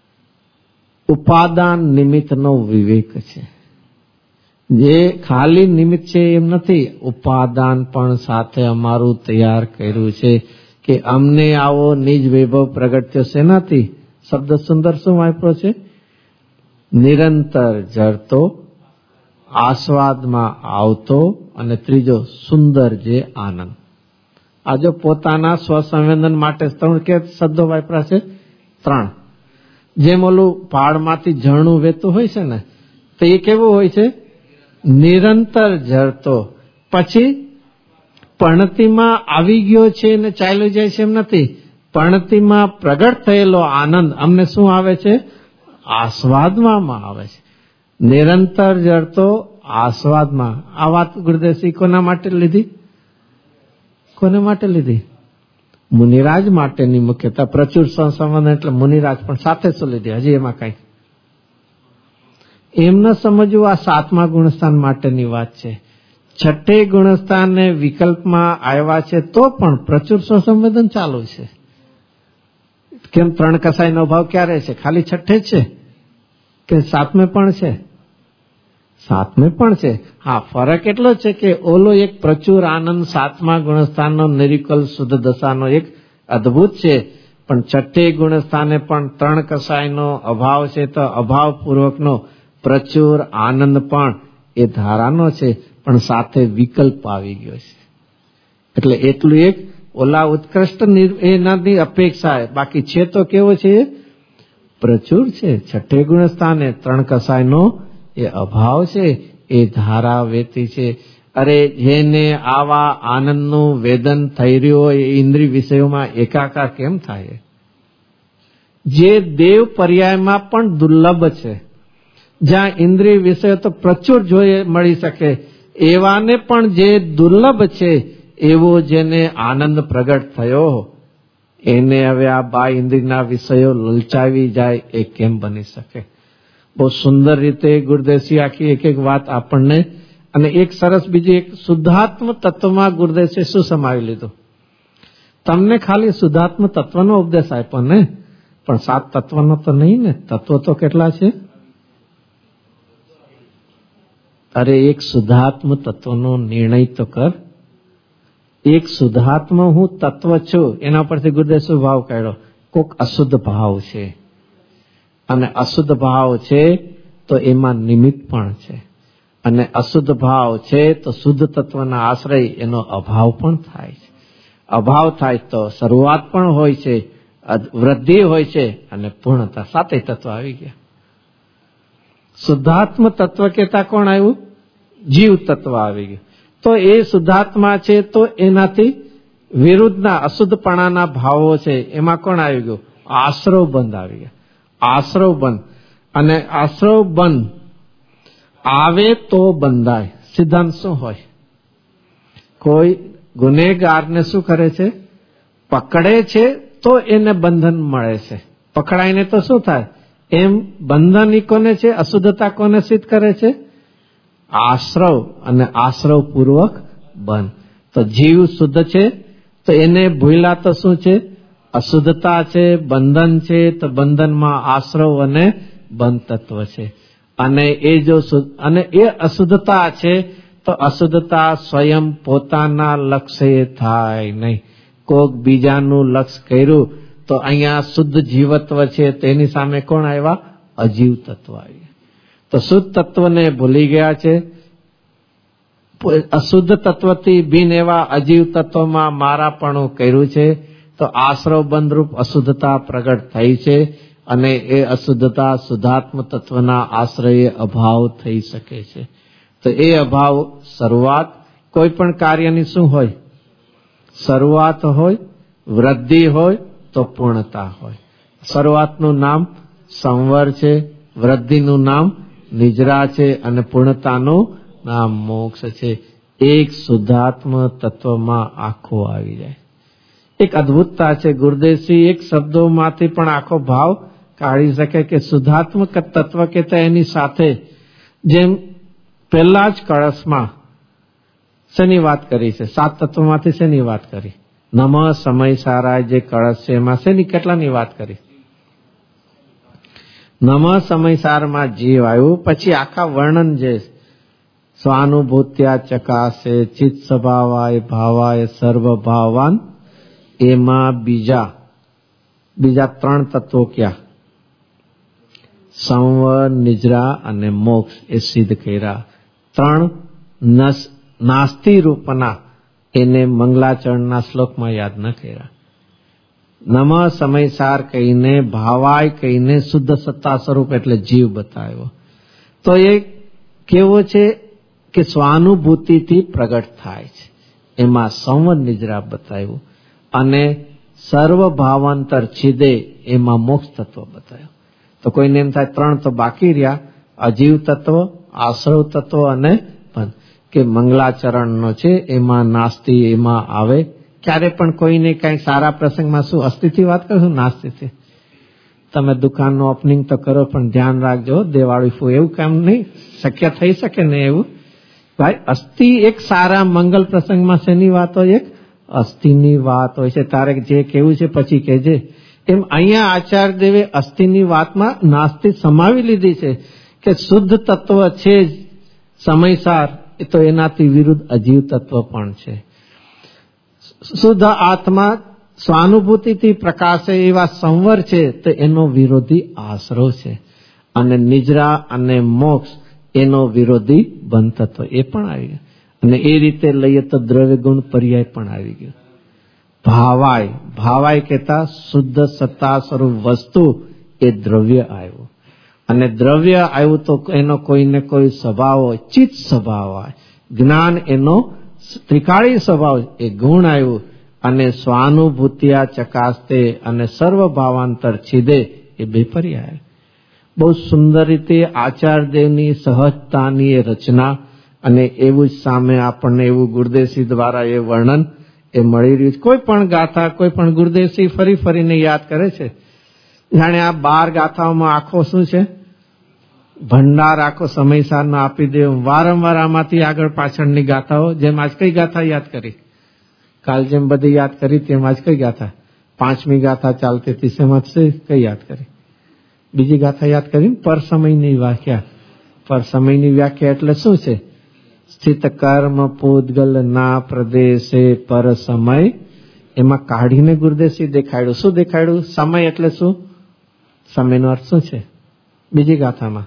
Speaker 1: ઉપાદાન નિમિત્તનો વિવેક છે. જે ખાલી નિમિત્ત છે એમ નથી, ઉપાદાન પણ સાથે અમારું તૈયાર કર્યું છે કે અમને આવો નિજ વૈભવ પ્રગટ્યો શેનાથી? શબ્દ સુંદર શું વાપરો છે? નિરંતર જરતો, આસ્વાદમાં આવતો, અને ત્રીજો સુંદર જે આનંદ. આ જો પોતાના સ્વસંવેદન માટે 3 કે શબ્દો વાપરા છે, 3. જેમ ઓલું પહાડમાંથી ઝરણું વહેતું હોય છે ને, તો એ કેવું હોય છે? નિરંતર ઝરતો. પછી પણતીમાં આવી ગયો છે ને ચાલ્યો જાય છે એમ નથી. પણતીમાં પ્રગટ થયેલો આનંદ અમને શું આવે છે? આસ્વાદમાં આવે છે. નિરંતર ઝરતો આસ્વાદમાં. આ વાત ગુરુદેવશ્રી કોના માટે લીધી? કોને માટે લીધી? મુનિરાજ માટેની મુખ્યતા. પ્રચુર સંબંધ એટલે મુનિરાજ, પણ સાથે શું લીધી? હજી એમાં કઈ એમ ન સમજવું. આ 7મા ગુણસ્થાન માટેની વાત છે. 6ઠે ગુણસ્થાનને વિકલ્પમાં આવ્યા છે તો પણ પ્રચુર સંવેદન ચાલુ છે. કેમ 3 કસાઈનો ભાવ ક્યારે છે? ખાલી 6ઠે જ છે કે 7મે પણ છે? 7મે પણ છે. હા, ફરક એટલો છે કે ઓલો એક પ્રચુર આનંદ 7મા ગુણસ્થાનનો નિરિકલ શુદ્ધ દશાનો એક અદ્ભુત છે, પણ 6ઠે ગુણસ્થાને પણ 3 કસાઈનો અભાવ છે, તો અભાવપૂર્વકનો પ્રચુર આનંદ પણ એ ધારાનો છે, પણ સાથે વિકલ્પ આવી ગયો છે. એટલે એટલું એક ઓલા ઉત્કૃષ્ટ એનાથી અપેક્ષા. બાકી છે તો કેવો છે? પ્રચુર છે. 6ઠે ગુણસ્થાને 3 કસાઈનો એ અભાવ છે, એ ધારા વેતી છે. અરે જેને આવા આનંદનું વેદન થઈ રહ્યું હોય એ ઇન્દ્રિય વિષયોમાં એકાકાર કેમ થાય? જે દેવ પર્યાયમાં પણ દુર્લભ છે, જ્યાં ઇન્દ્રિય વિષયો તો પ્રચુર જોઈએ મળી શકે, એવાને પણ જે દુર્લભ છે એવો જેને આનંદ પ્રગટ થયો એને હવે આ બાહ્ય ઇન્દ્રિયના વિષયો લલચાવી જાય એ કેમ બની શકે? બહુ સુંદર રીતે ગુરુદેવજી આખી એક એક વાત આપણને, અને એક સરસ બીજી એક શુદ્ધાત્મ તત્વમાં ગુરુદેવજી શું સમાવી લીધું? તમને ખાલી શુદ્ધાત્મ તત્વનો ઉપદેશ આપ્યો ને, પણ 7 તત્વનો તો નહીં ને. તત્વો તો કેટલા છે? અરે એક શુદ્ધાત્મ તત્વનો નિર્ણય તો કર. એક શુદ્ધાત્મ હું તત્વ છું, એના પરથી ગુરુદેવ શું ભાવ કાઢ્યો? કોક અશુદ્ધ ભાવ છે, અને અશુદ્ધ ભાવ છે તો એમાં નિમિત્ત પણ છે, અને અશુદ્ધ ભાવ છે તો શુદ્ધ તત્વના આશ્રય એનો અભાવ પણ થાય છે. અભાવ થાય તો શરૂઆત પણ હોય છે, વૃદ્ધિ હોય છે, અને પૂર્ણતા. 7 તત્વ આવી ગયા. શુદ્ધાત્મ તત્વ કહેતા કોણ આવ્યું? જીવ તત્વ આવી ગયું. તો એ શુદ્ધાત્મા છે તો એનાથી વિરુદ્ધના અશુદ્ધપણાના ભાવો છે, એમાં કોણ આવી ગયું? આશ્રવ બંધ આવી ગયા. આશ્રવ બંધ, અને આશ્રવ બંધ આવે તો બંધાય. સિદ્ધાંત શું હોય? કોઈ ગુનેગારને શું કરે છે? પકડે છે તો એને બંધન મળે છે. પકડાઈને તો શું થાય? એમ બંધન કોને છે? અશુદ્ધતા કોને સિદ્ધ કરે છે? આશ્રવ, અને આશ્રવ પૂર્વક બંધ. તો જીવ શુદ્ધ છે તો એને ભૂલા તો શું છે? અશુદ્ધતા છે, બંધન છે, તો બંધનમાં આશ્રવ અને બંધ તત્વ છે. અને એ જો અને એ અશુદ્ધતા છે તો અશુદ્ધતા સ્વયં પોતાના લક્ષ્ય થાય નહીં. કોક બીજાનું લક્ષ્ય કર્યું તો અહીંયા શુદ્ધ જીવત્વ છે, તેની સામે કોણ આવ્યા? અજીવ તત્વ આવ્યા. તો શુદ્ધ તત્વને ભૂલી ગયા છે. અશુદ્ધ તત્વથી ભિન્ન એવા અજીવ તત્વમાં મારાપણું કર્યું છે, તો આશ્રવ બંધરૂપ અશુદ્ધતા પ્રગટ થઈ છે, અને એ અશુદ્ધતા શુદ્ધાત્મ તત્વના આશ્રયે અભાવ થઈ શકે છે. તો એ અભાવ શરૂઆત કોઈ પણ કાર્યની શું હોય? શરૂઆત હોય, વૃદ્ધિ હોય તો પૂર્ણતા હોય. શરૂઆતનું નામ સંવર છે, વૃદ્ધિનું નામ નિજરા છે, અને પૂર્ણતાનું નામ મોક્ષ છે. એક શુદ્ધાત્મ તત્વમાં આખો આવી જાય. એક અદ્ભુતતા છે. ગુરુદેવજી એક શબ્દોમાંથી પણ આખો ભાવ કાઢી શકે કે શુદ્ધાત્મક તત્વ કહેતા એની સાથે જેમ પહેલા જ કળશમાં શેની વાત કરી છે? 7 તત્વોમાંથી શેની વાત કરી? નમ સમય સારા જે કળશ છે એમાં શેની કેટલાની વાત કરી? નમ સમય સારમાં જીવ આવ્યું. પછી આખા વર્ણન જે સ્વાનુભૂત્યા ચકાસે ચિત્ત સ્વભાવાય ભાવાય સર્વભાવાન, એમાં બીજા 3 તત્વો ક્યાં? સંવર, નિજરા અને મોક્ષ એ સિદ્ધ કર્યા. 3 નાસ્તિ રૂપના એને મંગલાચરણના શ્લોકમાં યાદ ન કર્યા. નમ સમયસાર કહીને, ભાવાય કહીને શુદ્ધ સત્તા સ્વરૂપ એટલે જીવ બતાવ્યો. તો એ કેવો છે કે સ્વાનુભૂતિથી પ્રગટ થાય છે, એમાં સંવર નિજરા બતાવ્યું, અને સર્વ ભાવાંતર છિદે એમાં મોક્ષ તત્વ બતાવ્યું. તો કોઈને એમ થાય 3 તો બાકી રહ્યા, અજીવ તત્વ, આશ્રવ તત્વ અને બંધ. કે મંગલાચરણનો છે એમાં નાસ્તિ એમાં આવે. ક્યારે પણ કોઈને કઈ સારા પ્રસંગમાં શું અસ્થિથી વાત કરો? નાસ્તિથી. તમે દુકાનનું ઓપનિંગ તો કરો, પણ ધ્યાન રાખજો દેવાળી ફૂ એવું કામ નહીં શક્ય થઈ શકે ને એવું. ભાઈ અસ્થિ એક સારા મંગલ પ્રસંગમાં શેની વાત હોય? એક અસ્થિની વાત હોય છે. તારે જે કેવું છે પછી કહેજે. એમ અહીંયા આચાર્ય દેવે અસ્થિની વાતમાં નાસ્તિ સમાવી લીધી છે કે શુદ્ધ તત્વ છે જ સમયસાર, એ તો એનાથી વિરુદ્ધ અજીવ તત્વ પણ છે. શુદ્ધ આત્મા સ્વાનુભૂતિથી પ્રકાશે એવા સંવર છે, તો એનો વિરોધી આશ્રવ છે, અને નિજરા અને મોક્ષ એનો વિરોધી બંધ તત્વ એ પણ આવી ગયો. અને એ રીતે લઈએ તો દ્રવ્ય ગુણ પર્યાય પણ આવી ગયો. ભાવાય, ભાવાય કહેતા શુદ્ધ સત્તા સ્વરૂપ વસ્તુ એ દ્રવ્ય આવ્યું, અને દ્રવ્ય આવ્યું તો એનો કોઈને કોઈ સ્વભાવ હોય, ચિત્ત સ્વભાવ હોય. જ્ઞાન એનો ત્રિકાળી સ્વભાવ, એ ગુણ આવ્યું, અને સ્વાનુભૂતિયા ચકાસ્તે અને સર્વ ભાવાંતર છિદે એ 2 પર્યાય. બહુ સુંદર રીતે આચાર્ય દેવની સહજતાની એ રચના, અને એવું જ સામે આપણને એવું ગુરુદેવજી દ્વારા એ વર્ણન એ મળી રહ્યું છે. કોઈ પણ ગાથા, કોઈ પણ ગુરુદેવશ્રી ફરી ફરીને યાદ કરે છે. જાણે આ 12 ગાથાઓમાં આખો શું છે, ભંડાર આખો સમયસારનો આપી દે. વારંવાર આમાંથી આગળ પાછળની ગાથાઓ, જેમ આજ કઈ ગાથા યાદ કરી, કાલ જેમ બધી યાદ કરી તેમ આજ કઈ ગાથા, 5મી ગાથા ચાલતી હતી તેમાં કઈ યાદ કરી, બીજી ગાથા યાદ કરી. પર સમયની વ્યાખ્યા. પર સમયની વ્યાખ્યા એટલે શું છે? સ્થિત કર્મ પૂતગલ ના પ્રદેશે પર સમય. એમાં કાઢીને ગુરુદેવશ્રી દેખાડ્યું. શું દેખાડ્યું? સમય એટલે શું? સમયનો અર્થ શું છે? બીજી ગાથામાં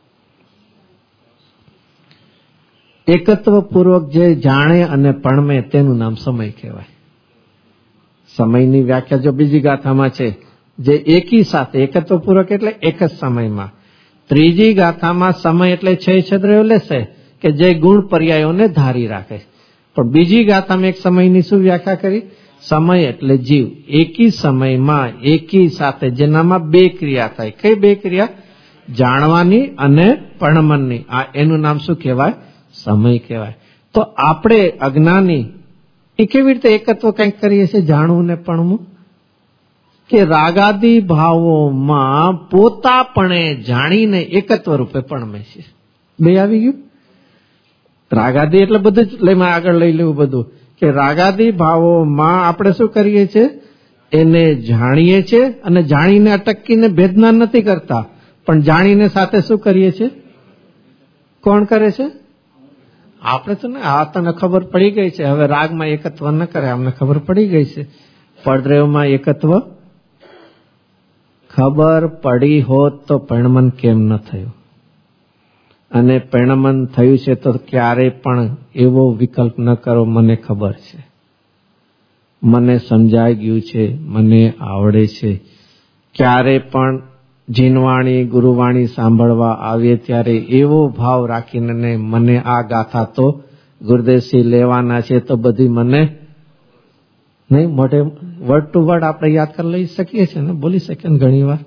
Speaker 1: એકત્વ પૂર્વક જે જાણે અને પણમે તેનું નામ સમય કહેવાય. સમયની વ્યાખ્યા જો બીજી ગાથામાં છે, જે એકી સાથે, એકત્વ પૂર્વક એટલે એક જ સમયમાં. ત્રીજી ગાથામાં સમય એટલે છે છદ્રયો લેશે કે જે ગુણ પર્યાયોને ધારી રાખે. પણ બીજી ગાથામાં એક સમયની શું વ્યાખ્યા કરી? સમય એટલે જીવ. એકી સમયમાં એકી સાથે જેનામાં 2 ક્રિયા થાય. કઈ 2 ક્રિયા? જાણવાની અને પણમનની. આ એનું નામ શું કહેવાય? સમય કહેવાય. તો આપણે અજ્ઞાની એ કેવી રીતે એકત્વ કંઈક કરીએ છીએ, જાણવું ને પણવું? કે રાગાદી ભાવોમાં પોતાપણે જાણીને એકત્વ રૂપે પણમે છે. 2 આવી ગયું. રાગાદી એટલે બધું જ આગળ લઈ લેવું બધું. કે રાગાદી ભાવોમાં આપણે શું કરીએ છીએ? એને જાણીએ છીએ અને જાણીને અટકીને ભેદના નથી કરતા, પણ જાણીને સાથે શું કરીએ છીએ? કોણ કરે છે? આપણે તો ને. આ તને ખબર પડી ગઈ છે, હવે રાગમાં એકત્વ ન કરે, અમને ખબર પડી ગઈ છે. પડદ્રેવમાં એકત્વ ખબર પડી હોત તો પરિણમન કેમ ન થયું? અને પરિણમન થયું છે તો ક્યારે પણ એવો વિકલ્પ ન કરો, મને ખબર છે, મને સમજાઈ ગયું છે, મને આવડે છે. ક્યારે પણ જીનવાણી ગુરુવાણી સાંભળવા આવીએ ત્યારે એવો ભાવ રાખીને, મને આ ગાથા તો ગુરુદેવશ્રી લેવાના છે તો બધી મને નહીં, મોઢે વર્ડ ટુ વર્ડ આપણે યાદ કરી લઈ શકીએ છીએ ને, બોલી શકીએ ને ઘણી વાર.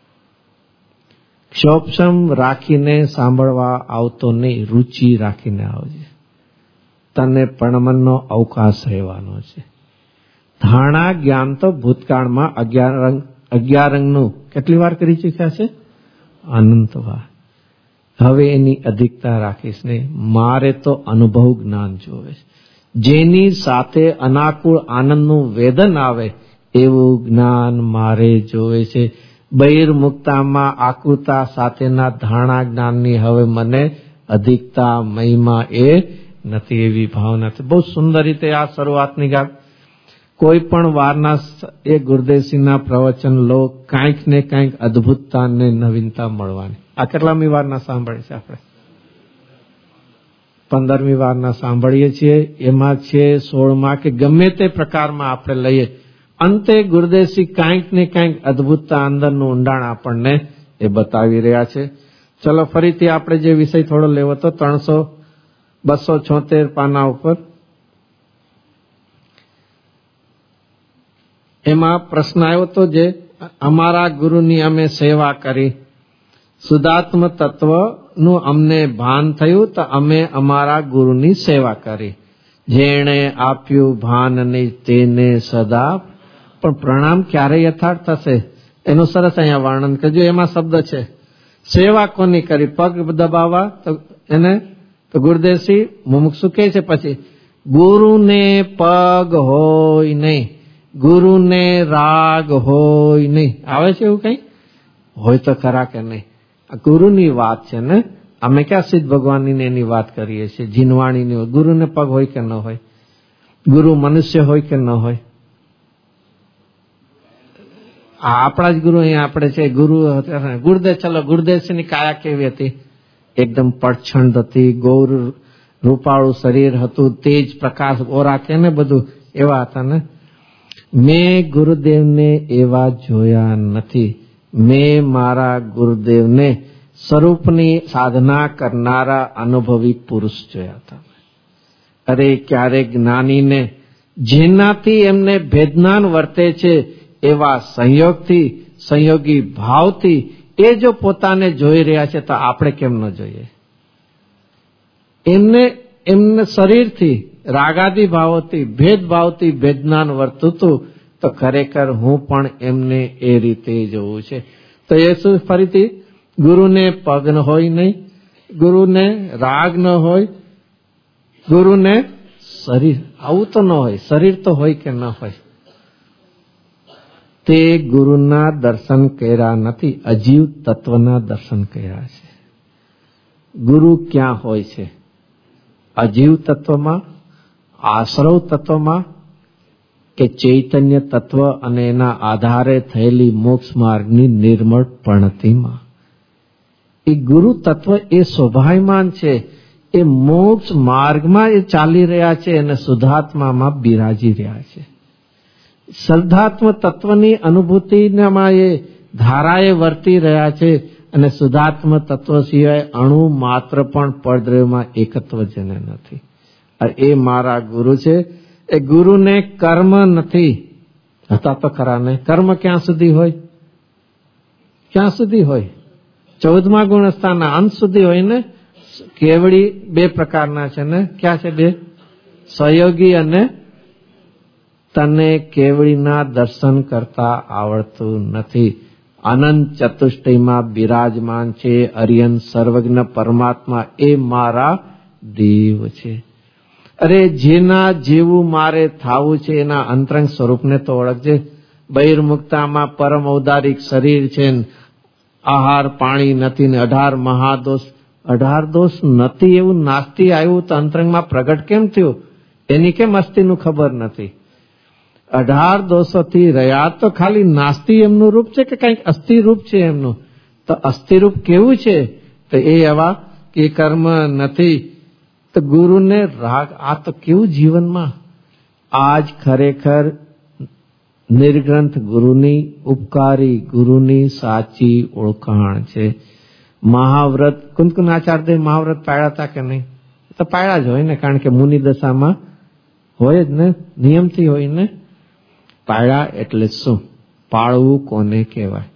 Speaker 1: ક્ષોભક્ષમ રાખીને સાંભળવા આવતો નહીં, રુચિ રાખીને આવજે. તને પણમનનો અવકાશ રહેવાનો છે. ધારણા જ્ઞાન તો ભૂતકાળમાં 11 રંગનું કેટલી વાર કરી ચૂક્યા છે? અનંત વાર. હવે એની અધિકતા રાખીશ ને. મારે તો અનુભવ જ્ઞાન જોવે છે. જેની સાથે અનાકુળ આનંદનું વેદન આવે એવું જ્ઞાન મારે જોવે છે. બહિર્મુક્તામાં આકૃતા સાથેના ધારણા જ્ઞાનની હવે મને અધિકતા મહિમા એ નથી, એવી ભાવના છે. બહુ સુંદર રીતે આ શરૂઆતની ગાત. કોઈ પણ વારના એ ગુરુદેવસિંહના પ્રવચન લો, કાંઈક ને કાંઈક અદભુતતા ને નવીનતા મળવાની. આ કેટલામી વારના સાંભળીએ છીએ આપણે? 15મી વારના સાંભળીએ છીએ. એમાં છે 16માં કે ગમે તે પ્રકારમાં આપણે લઈએ, અંતે ગુરુદેવસિંહ કાંઈક ને કાંઈક અદભુતતા, અંદરનું ઊંડાણ આપણને એ બતાવી રહ્યા છે. ચલો ફરીથી આપણે જે વિષય થોડો લેવો તો 276 પાના ઉપર. એમાં પ્રશ્ન આવ્યો તો, જે અમારા ગુરુની અમે સેવા કરી, શુદ્ધાત્મ તત્વનું અમને ભાન થયું તો અમે અમારા ગુરુની સેવા કરી. જેણે આપ્યું ભાન નહીં તેને સદા. પણ પ્રણામ ક્યારે યથાર્થ થશે એનું સરસ અહીંયા વર્ણન કરજો. એમાં શબ્દ છે સેવા કોની કરી? પગ દબાવવા તો એને તો ગુરુદેવસિંહ મુમુક્ષુ કહે છે, પછી ગુરુને પગ હોય નહીં, ગુરુને રાગ હોય નહીં. આવે છે એવું કઈ? હોય તો ખરા કે નહીં? આ ગુરુની વાત છે ને. અમે ક્યાં સિદ્ધ ભગવાનની એની વાત કરીએ છીએ, જીનવાણીની. ગુરુને પગ હોય કે ન હોય? ગુરુ મનુષ્ય હોય કે ન હોય? આપણા જ ગુરુ અહીંયા આપણે છે. ગુરુ ગુરુદેવ, ચલો ગુરુદેવસિંહની કાયા કેવી હતી? એકદમ પડછંડ હતી, ગૌર રૂપાળું શરીર હતું, તેજ પ્રકાશ ઓરા કે ને બધું એવા હતા ને. મેં ગુરુદેવને એવા જોયા નથી. મેં મારા ગુરુદેવને સ્વરૂપની સાધના કરનારા અનુભવી પુરુષ જોયા હતા. અરે ક્યારેક જ્ઞાનીને જેનાથી એમને ભેદનાન વર્તે છે એવા સંયોગથી, સંયોગી ભાવથી એ જો પોતાને જોઈ રહ્યા છે તો આપણે કેમ ન જોઈએ? એમને શરીરથી રાગાદી ભાવોથી ભેદભાવથી ભેદનાન વર્તુતું તો ખરેખર હું પણ એમને એ રીતે જોઉં છે. તો એ શું? ફરીથી ગુરુને પગ ન હોય નહીં, ગુરુને રાગ ન હોય, ગુરુને શરીર, આવું તો ન હોય. શરીર તો હોય કે ન હોય. તે ગુરુના દર્શન કર્યા નથી, અજીવ તત્વના દર્શન કર્યા છે. ગુરુ ક્યાં હોય છે? અજીવ તત્વમાં, આશ્રવ તત્વમાં, કે ચૈતન્ય તત્વ અને એના આધારે થયેલી મોક્ષ માર્ગની નિર્મળ પ્રણતિમાં. એ ગુરુ તત્વ એ શોભાયમાન છે, એ મોક્ષ માર્ગમાં એ ચાલી રહ્યા છે અને શુદ્ધાત્મામાં બિરાજી રહ્યા છે. શુદ્ધાત્મ તત્વની અનુભૂતિમાં એ ધારાએ વર્તી રહ્યા છે અને શુદ્ધાત્મ તત્વ સિવાય અણુ માત્ર પણ પરદ્રવ્યમાં એકત્વ જેને નથી. એ મારા ગુરુ છે. એ ગુરુને કર્મ નથી. હતા તો ખરા ને. કર્મ ક્યાં સુધી હોય? ક્યાં સુધી હોય? 14મા ગુણસ્થાનના અંત સુધી હોય ને. કેવડી બે પ્રકારના છે ને. ક્યાં છે બે? સહયોગી અને તને કેવડીના દર્શન કરતા આવડતું નથી. અનંત ચતુષ્ટયમાં બિરાજમાન છે અરિયન સર્વજ્ઞ પરમાત્મા, એ મારા દેવ છે. અરે જેના જેવું મારે થાવું છે એના અંતરંગ સ્વરૂપને તો ઓળખજે. બહિર્મુક્તામાં પરમ ઔદારિક શરીર છે, આહાર પાણી નથી ને 18 મહાદોષ. 18 દોષ નથી એવું નાસ્તી આવ્યું તો અંતરંગમાં પ્રગટ કેમ થયું? એની કેમ અસ્થિનું ખબર નથી? 18 દોષોથી રહ્યા તો ખાલી નાસ્તી એમનું રૂપ છે કે કંઈક અસ્થિ રૂપ છે એમનું? તો અસ્થિ રૂપ કેવું છે? તો એ એવા કે કર્મ નથી. તો ગુરુને રાગ, આ તો કેવું જીવનમાં? આજ ખરેખર નિર્ગ્રંથ ગુરુની, ઉપકારી ગુરુની સાચી ઓળખાણ છે. મહાવ્રત કુંદકુનાચાર્યદેવ મહાવ્રત પાળ્યા હતા કે નહીં? તો પાળ્યા જ હોય ને, કારણ કે મુનિ દશામાં હોય જ ને, નિયમથી હોય ને. પાળ્યા એટલે શું? પાળવું કોને કહેવાય?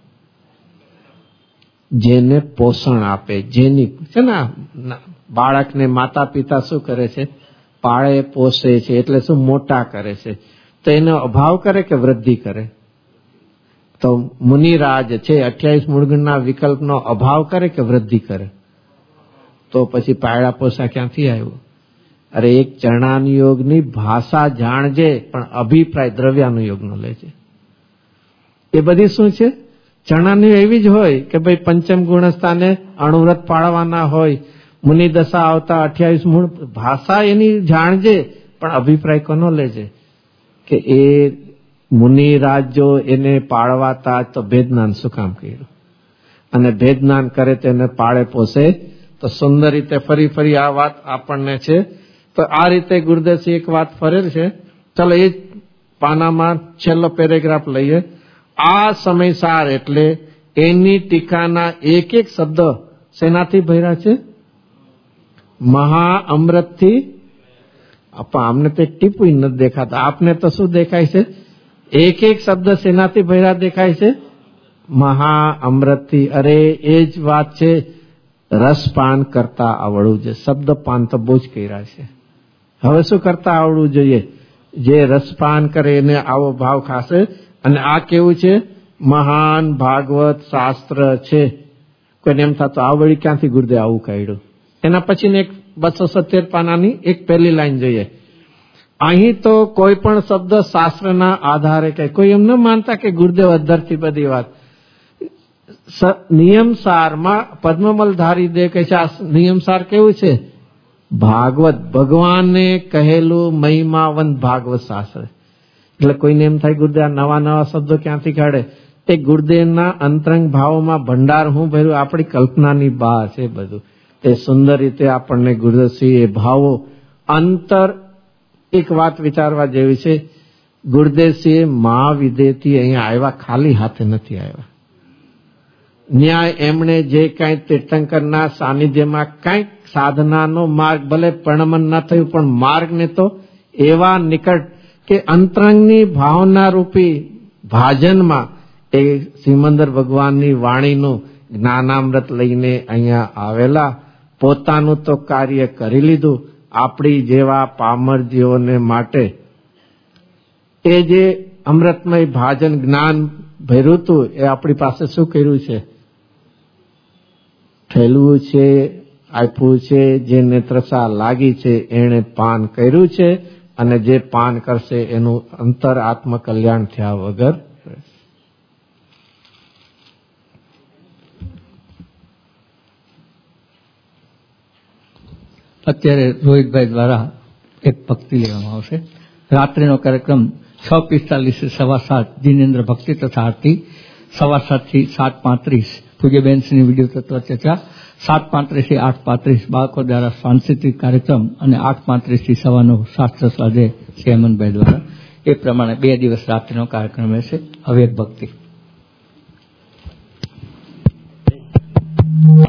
Speaker 1: જેને પોષણ આપે, જેની છે ને બાળકને માતા પિતા શું કરે છે? પાળે પોષે છે. એટલે શું? મોટા કરે છે. તો એનો અભાવ કરે કે વૃદ્ધિ કરે? તો મુનિરાજ છે 28 મૂળગુણના વિકલ્પનો અભાવ કરે કે વૃદ્ધિ કરે? તો પછી પાળા પોષા ક્યાંથી આવ્યું? અરે એક ચરણાનુયોગની ભાષા જાણજે, પણ અભિપ્રાય દ્રવ્યાનુયોગનો લેજે. એ બધી શું છે? ચરણાનુયોગ એવી જ હોય કે ભાઈ પંચમ ગુણસ્થાને અણુવ્રત પાળવાના હોય, મુનિ દશા આવતા 28 મૂળ. ભાષા એની જાણજે, પણ અભિપ્રાય કોનો લેજે? કે એ મુનિરાજ જો એને પાળવાતા તો ભેદનાન શું કામ કર્યું? અને ભેદનાન કરે તો એને પાળે પોષે તો સુંદર રીતે ફરી આ વાત આપણને છે. તો આ રીતે ગુરુદેવસિંહ એક વાત ફરેલ છે. ચલો એ પાનામાં છેલ્લો પેરેગ્રાફ લઈએ. આ સમયસાર એટલે એની ટીકાના એક એક શબ્દ શેનાથી ભર્યા છે? મહા અમૃતથી. આમને તો એક ટીપું નથી દેખાતા. આપને તો શું દેખાય છે? એક એક શબ્દ શેનાથી ભર્યા દેખાય છે? મહા અમૃતથી. અરે એ જ વાત છે, રસપાન કરતા આવડવું જોઈએ. શબ્દ પાન તો બહુ જ કર્યા છે. હવે શું કરતા આવડવું જોઈએ? જે રસપાન કરે એને આવો ભાવ ખાશે. અને આ કેવું છે? મહાન ભાગવત શાસ્ત્ર છે. કોઈને એમ થતું આ વળી ક્યાંથી ગુરુદેવ આવું કાઢ્યું? એના પછી એક 270 પાનાની એક પહેલી લાઈન જોઈએ. અહીં તો કોઈ પણ શબ્દ શાસ્ત્રના આધારે કહે. કોઈ એમ ન માનતા કે ગુરુદેવ અધરથી બધી વાત. નિયમસારમાં પદ્મમલધારી દેવ કહે છે, આ નિયમસાર કેવું છે? ભાગવત, ભગવાને કહેલું મહિમાવંત ભાગવત શાસ્ત્ર. એટલે કોઈને એમ થાય ગુરુદેવ નવા નવા શબ્દો ક્યાંથી કાઢે? એ ગુરુદેવના અંતરંગ ભાવોમાં ભંડાર હું ભર્યું, આપણી કલ્પનાની બહાર છે બધું. તે સુંદર રીતે આપણને ગુરુદેવસિંહ એ ભાવો અંતર. એક વાત વિચારવા જેવી છે, ગુરુદેવસિંહ મહાવિદેયથી અહીંયા આવ્યા, ખાલી હાથે નથી આવ્યા. ન્યાય એમણે જે કાંઈ તીર્થંકરના સાનિધ્યમાં કાંઈક સાધનાનો માર્ગ, ભલે પ્રણમન ન થયું પણ માર્ગને તો એવા નિકટ કે અંતરંગની ભાવના રૂપી ભાજનમાં એ સિમંદર ભગવાનની વાણીનું જ્ઞાનામૃત લઈને અહીંયા આવેલા. પોતાનું તો કાર્ય કરી લીધું, આપણી જેવા પામરજીઓને માટે એ જે અમૃતમય ભાજન જ્ઞાન ભર્યું હતું એ આપણી પાસે શું કર્યું છે? ઠેલવું છે, આપ્યું છે. જેને તૃષા લાગી છે એણે પાન કર્યું છે, અને જે પાન કરશે એનું અંતર આત્મકલ્યાણ થયા વગર.
Speaker 2: અત્યારે રોહિતભાઈ દ્વારા એક ભક્તિ લેવામાં આવશે. રાત્રિનો કાર્યક્રમ 6:45 7:15 જિનેન્દ્ર ભક્તિ તથા આરતી, 7:15 થી 7:35 પૂજ્યબેનશ્રીની વિડીયો તત્વ ચર્ચા, 7:35 થી 8:35 બાળકો દ્વારા સાંસ્કૃતિક કાર્યક્રમ અને 8:35 થી 9:15 શાસ્ત્ર સ્વાધ્યાય શ્રી હેમંતભાઈ દ્વારા. એ પ્રમાણે 2 દિવસ રાત્રિનો કાર્યક્રમ રહેશે. હવે એક ભક્તિ.